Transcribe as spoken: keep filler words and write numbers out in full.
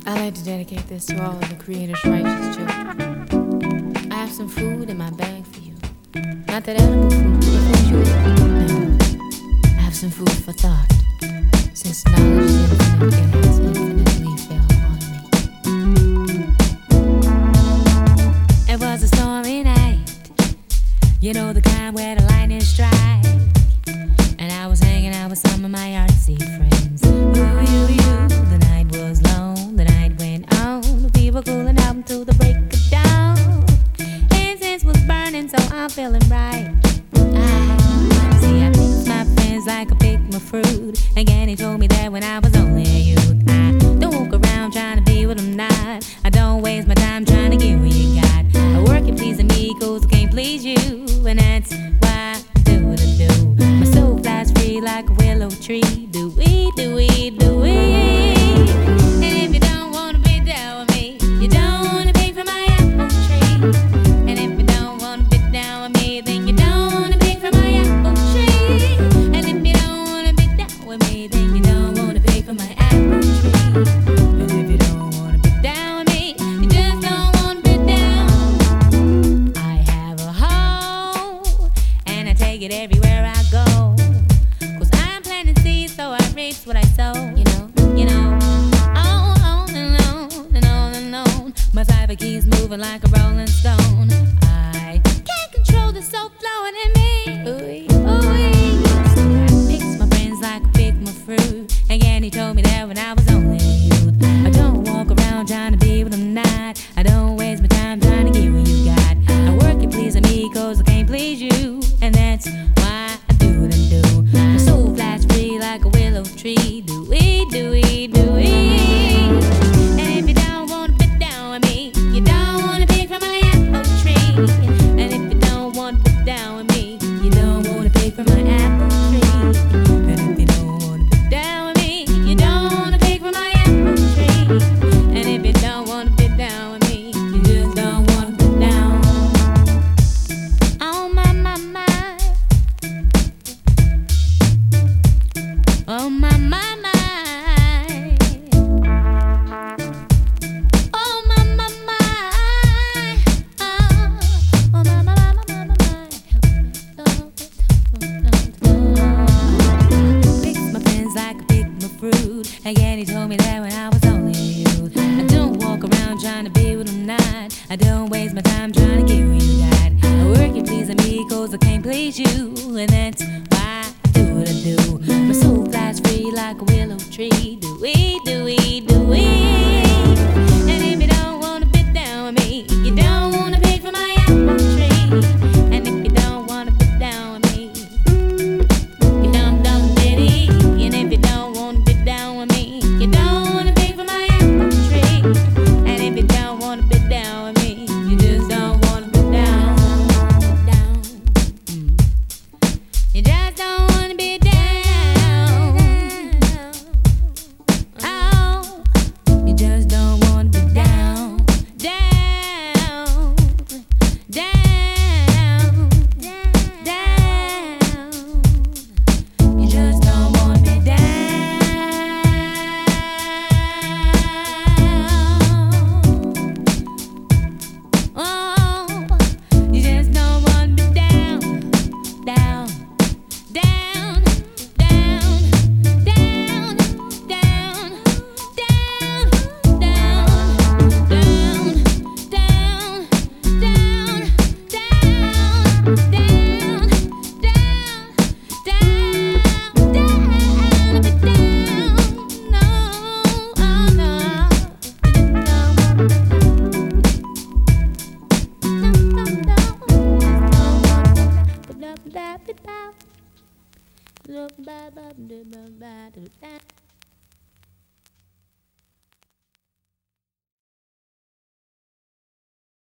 I like to dedicate this to all of the Creator's righteous children. I have some food in my bag for you. Not that edible food, but food you eat. No, I have some food for thought. Since knowledge is infinite, it has infinitely fell on me. It was a stormy night. You know the kind where the lightning strike. And I was hanging out with some of my artsy friends. Ooh, you, you. The night was long, the night went on. We were cooling out until the break of dawn. Incense was burning, so I'm feeling right. I see, I picked my friends like I picked my fruit. Again, he told me that when I was only a youth, I don't walk around trying to be what I'm not. I don't waste my time trying to get what you got. I work at pleasing me, cause I can't please you. And that's why I do what I do. My soul flies free like a willow tree. Do we, do we, do we? And if you don't wanna be down with me, you don't wanna pick from my apple tree. And if you don't wanna be down with me, then you don't wanna pick from my apple tree. And if you don't wanna be down with me, then you don't wanna pick from my apple tree. And if you don't wanna be down with me, you just don't wanna be down. I have a hoe, and I take it everywhere I go. Cause I'm planting seeds, so I reap what I sow. You know, you know. On, on and on and on and on. My cyber keys moving like a rolling stone. I can't control the soul flowing in me. Ooh, ooh. So I picked my friends like I picked my fruit. Again, he told me that when I was only a youth. I don't walk around trying to be what I'm not. I don't waste my time trying to get what you got. I work at pleasing me cause I can't please you. And that's why I do what I do. My soul flies free like a willow tree. Do we, do we, do we? And if you don't wanna be down with me, you don't wanna pick from my apple tree. And if you don't wanna be down with me, you don't wanna pick from my apple tree. And if you don't wanna be down with me, you don't wanna pick from my apple tree. And if you don't wanna be down with me, you just don't wanna be down. Oh my, my, my. Oh my, my, my. Oh my, my, my. Oh, oh my, my, my, my, my, my. Picked my friends like I picked my fruit. Again, he told me that when I was only a youth. I don't walk around trying to be what I'm not. I don't waste my time trying to get what you got. I work at pleasing me cause I can't please you. And that's why I do what I do. My soul flies free like a willow tree. Do we, do we, do we? And if you don't wanna be down with me, you don't wanna pick from my apple tree. And if you don't wanna be down with me, you dumb dumb ditty. And if you don't wanna be down with me, you don't wanna pick from my apple tree. And if you don't wanna be down with me, you just don't wanna be down. Down. Mm. You just don't wanna be down. Oh, you just don't wanna be down. Down. Down. Down. You just don't wanna be down. Oh, you just don't wanna be down. Down. Down, down, down, down, down, down, down, down, down, down, down, down, down, down, no, oh no, no, no, no, no.